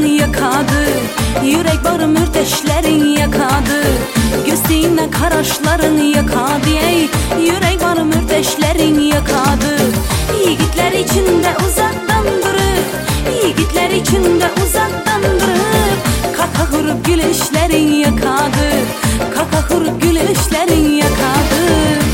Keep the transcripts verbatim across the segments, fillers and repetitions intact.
yakadı. Yürek var mürdeşlerin yakadı. Gözüne karaşların yakadı. Ey yürek var mürdeşlerin yakadı. Yiğitler içinde uzaktan durur, yiğitler içinde uzaktan durur. Kaka kurup gülüşlerin yakadı, kaka kurup gülüşlerin yakadı.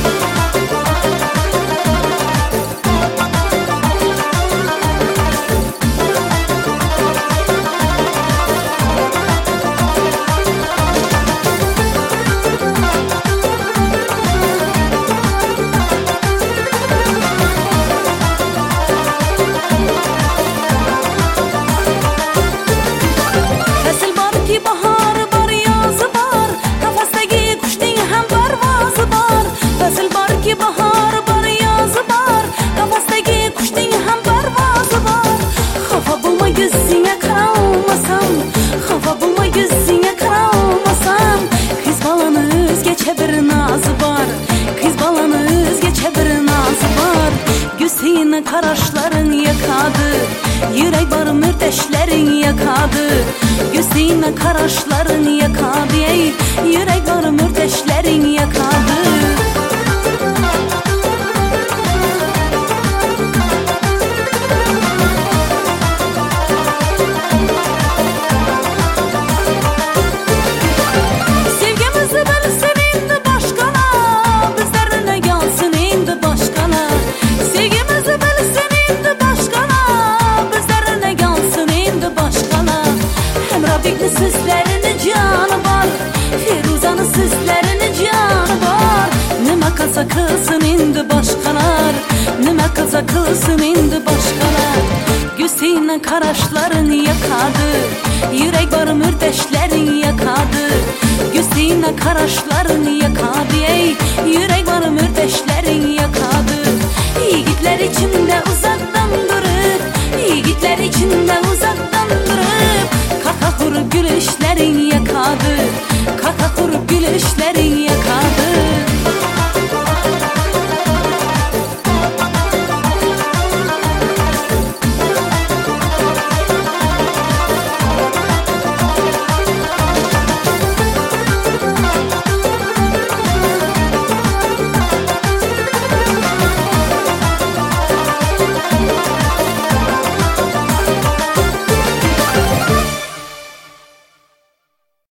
Gözüne karaşların yakadı. Yürek var mürdeşlerin yakadı. Gözüne karaşların yakadı. Ey yürek var mürdeşlerin yakadı. Sözlerinin canı var, Firuzanın sözlerinin canı var. Nime kılsa kılsın indi başkalar, nime kılsa kılsın indi başkalar. Gözüne karaşların yakadı. Yürek var mürdeşlerin yakadı. Gözüne karaşların yakadı. Ey yürek var mürdeşlerin yakadı. Yiğitler içinde uzak